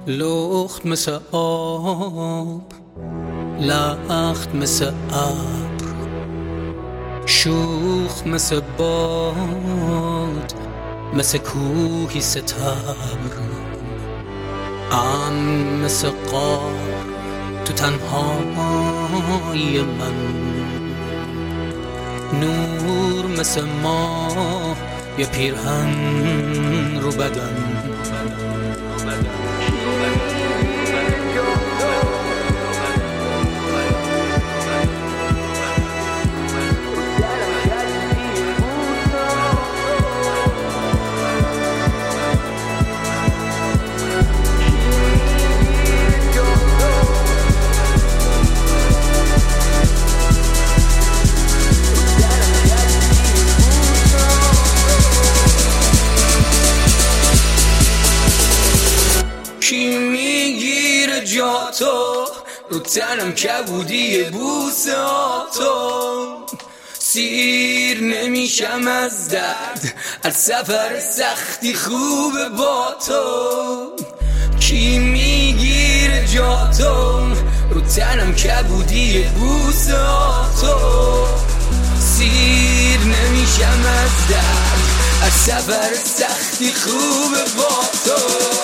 لخت مثل آب، لخت مثل ابر، شوخ مثل باد، مثل کوهی ستبر. مثل غار تو تنهای من، نور مثل ماه، یه پیرهن رو بدن. کی میگیره جا تو رو تنم کبودی بوسه ها تو؟ سیر نمیشم از درد، از سفر سختی خوبه با تو. کی میگیره جا تو رو تنم کبودی بوسه ها تو؟ سیر نمیشم از درد، از سفر سختی خوبه با تو.